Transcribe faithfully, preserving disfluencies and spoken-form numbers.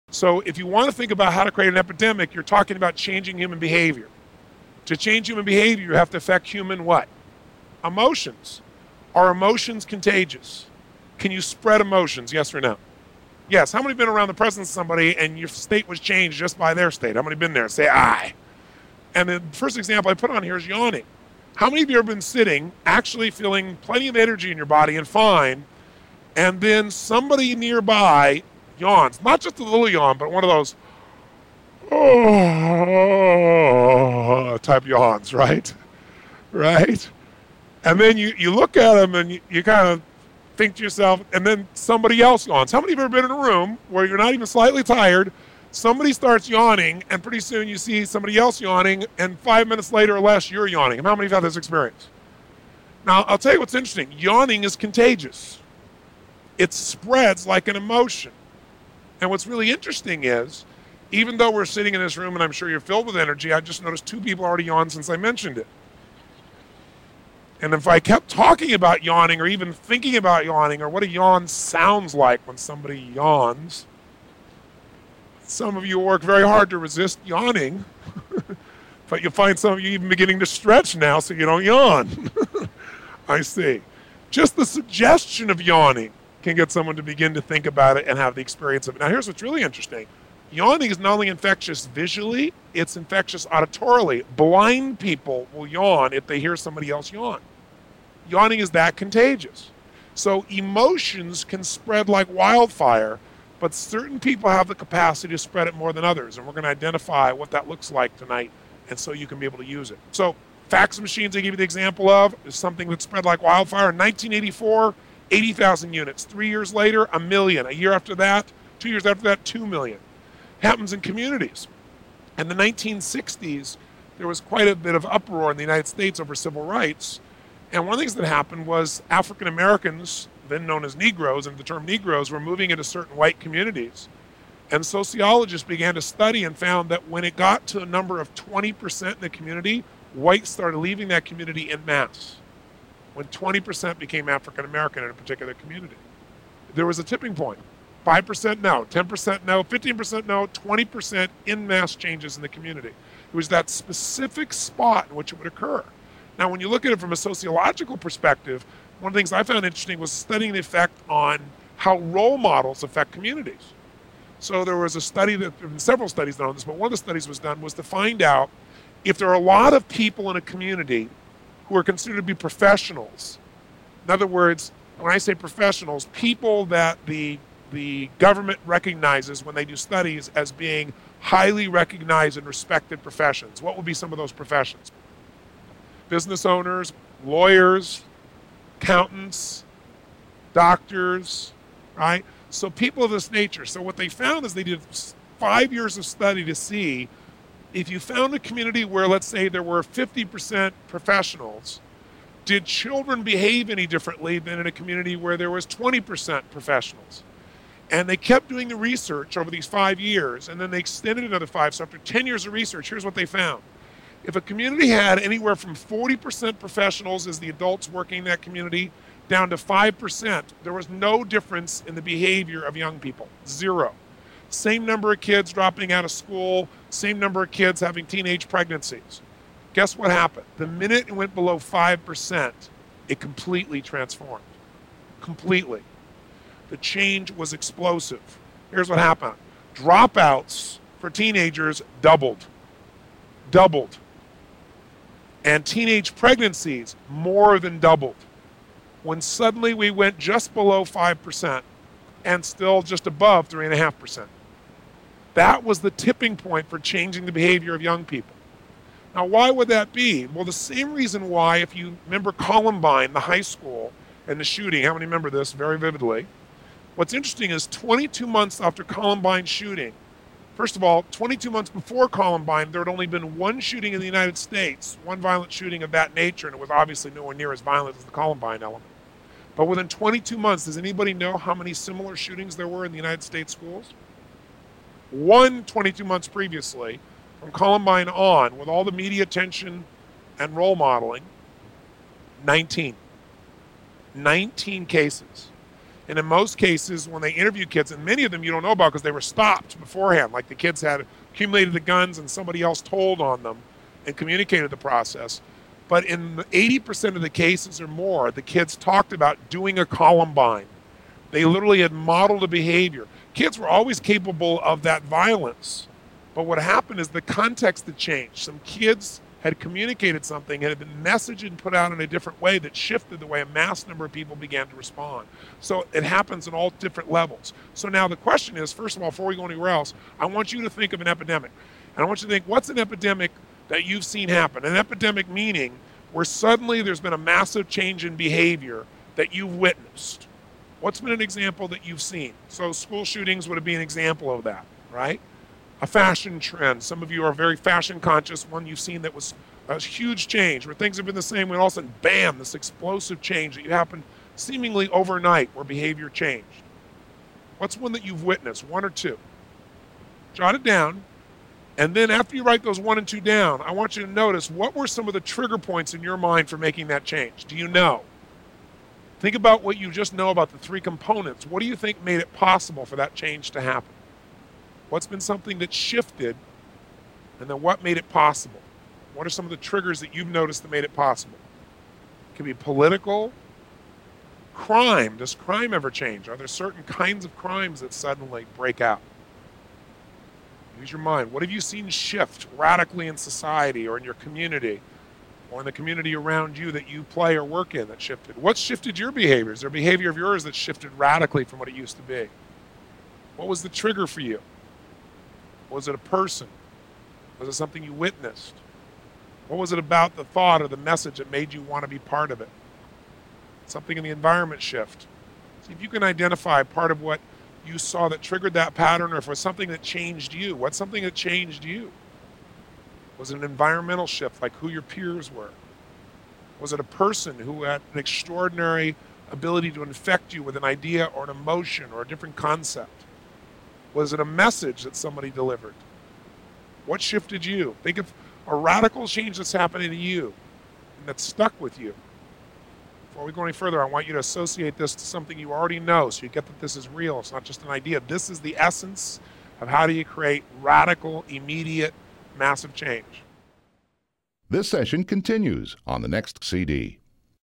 So if you want to think about how to create an epidemic, you're talking about changing human behavior. To change human behavior, you have to affect human what? Emotions. Are emotions contagious? Can you spread emotions, yes or no? Yes. How many have been around the presence of somebody and your state was changed just by their state? How many have been there? Say aye. And the first example I put on here is yawning. How many of you have been sitting, actually feeling plenty of energy in your body and fine, and then somebody nearby yawns? Not just a little yawn, but one of those oh type yawns, right? Right? And then you, you look at them and you, you kind of think to yourself, and then somebody else yawns. How many of you have ever been in a room where you're not even slightly tired, somebody starts yawning, and pretty soon you see somebody else yawning, and five minutes later or less, you're yawning? And how many have had this experience? Now, I'll tell you what's interesting. Yawning is contagious. It spreads like an emotion. And what's really interesting is, even though we're sitting in this room and I'm sure you're filled with energy, I just noticed two people already yawned since I mentioned it. And if I kept talking about yawning or even thinking about yawning or what a yawn sounds like when somebody yawns, some of you work very hard to resist yawning, but you'll find some of you even beginning to stretch now so you don't yawn. I see. Just the suggestion of yawning can get someone to begin to think about it and have the experience of it. Now, here's what's really interesting. Yawning is not only infectious visually, it's infectious auditorily. Blind people will yawn if they hear somebody else yawn. Yawning is that contagious. So emotions can spread like wildfire, but certain people have the capacity to spread it more than others, and we're going to identify what that looks like tonight, and so you can be able to use it. So fax machines I gave you the example of is something that spread like wildfire. In nineteen eighty-four, eighty thousand units. Three years later, a million. A year after that, two years after that, two million. Happens in communities. In the nineteen sixties, there was quite a bit of uproar in the United States over civil rights. And one of the things that happened was African Americans, then known as Negroes, and the term Negroes, were moving into certain white communities. And sociologists began to study and found that when it got to a number of twenty percent in the community, whites started leaving that community en masse. When twenty percent became African American in a particular community, there was a tipping point. five percent no, ten percent no, fifteen percent no, twenty percent en masse changes in the community. It was that specific spot in which it would occur. Now, when you look at it from a sociological perspective, one of the things I found interesting was studying the effect on how role models affect communities. So there was a study, that there have been several studies done on this, but one of the studies was done was to find out if there are a lot of people in a community who are considered to be professionals. In other words, when I say professionals, people that the the government recognizes when they do studies as being highly recognized and respected professions. What would be some of those professions? Business owners, lawyers, accountants, doctors, right? So people of this nature. So what they found is they did five years of study to see if you found a community where, let's say, there were fifty percent professionals, did children behave any differently than in a community where there was twenty percent professionals? And they kept doing the research over these five years, and then they extended another five. So after ten years of research, here's what they found. If a community had anywhere from forty percent professionals as the adults working in that community down to five percent, there was no difference in the behavior of young people. Zero. Same number of kids dropping out of school, same number of kids having teenage pregnancies. Guess what happened? The minute it went below five percent, it completely transformed. Completely. The change was explosive. Here's what happened. Dropouts for teenagers doubled. Doubled. And teenage pregnancies more than doubled. When suddenly we went just below five percent and still just above three point five percent. That was the tipping point for changing the behavior of young people. Now, why would that be? Well, the same reason why, if you remember Columbine, the high school, and the shooting, how many remember this very vividly? What's interesting is twenty-two months after Columbine shooting, first of all, twenty-two months before Columbine, there had only been one shooting in the United States, one violent shooting of that nature, and it was obviously nowhere near as violent as the Columbine element. But within twenty-two months, does anybody know how many similar shootings there were in the United States schools? One twenty-two months previously, from Columbine on, with all the media attention and role modeling, nineteen. nineteen cases. And in most cases, when they interview kids, and many of them you don't know about because they were stopped beforehand, like the kids had accumulated the guns and somebody else told on them and communicated the process. But in eighty percent of the cases or more, the kids talked about doing a Columbine. They literally had modeled a behavior. Kids were always capable of that violence. But what happened is the context had changed. Some kids had communicated something and had been messaged and put out in a different way that shifted the way a mass number of people began to respond. So it happens in all different levels. So now the question is, first of all, before we go anywhere else, I want you to think of an epidemic. And I want you to think, what's an epidemic that you've seen happen? An epidemic meaning where suddenly there's been a massive change in behavior that you've witnessed. What's been an example that you've seen? So school shootings would be an example of that, right? A fashion trend. Some of you are very fashion conscious. One you've seen that was a huge change where things have been the same when all of a sudden, bam, this explosive change that you happened seemingly overnight where behavior changed. What's one that you've witnessed, one or two? Jot it down. And then after you write those one and two down, I want you to notice what were some of the trigger points in your mind for making that change? Do you know? Think about what you just know about the three components. What do you think made it possible for that change to happen? What's been something that shifted, and then what made it possible? What are some of the triggers that you've noticed that made it possible? It could be political. Crime. Does crime ever change? Are there certain kinds of crimes that suddenly break out? Use your mind. What have you seen shift radically in society or in your community or in the community around you that you play or work in that shifted? What's shifted your behavior? Is there a behavior of yours that shifted radically from what it used to be? What was the trigger for you? Was it a person? Was it something you witnessed? What was it about the thought or the message that made you want to be part of it? Something in the environment shift. See if you can identify part of what you saw that triggered that pattern, or if it was something that changed you. What's something that changed you? Was it an environmental shift, like who your peers were? Was it a person who had an extraordinary ability to infect you with an idea or an emotion or a different concept? Was it a message that somebody delivered? What shifted you? Think of a radical change that's happening to you and that's stuck with you. Before we go any further, I want you to associate this to something you already know so you get that this is real. It's not just an idea. This is the essence of how do you create radical, immediate, massive change. This session continues on the next C D.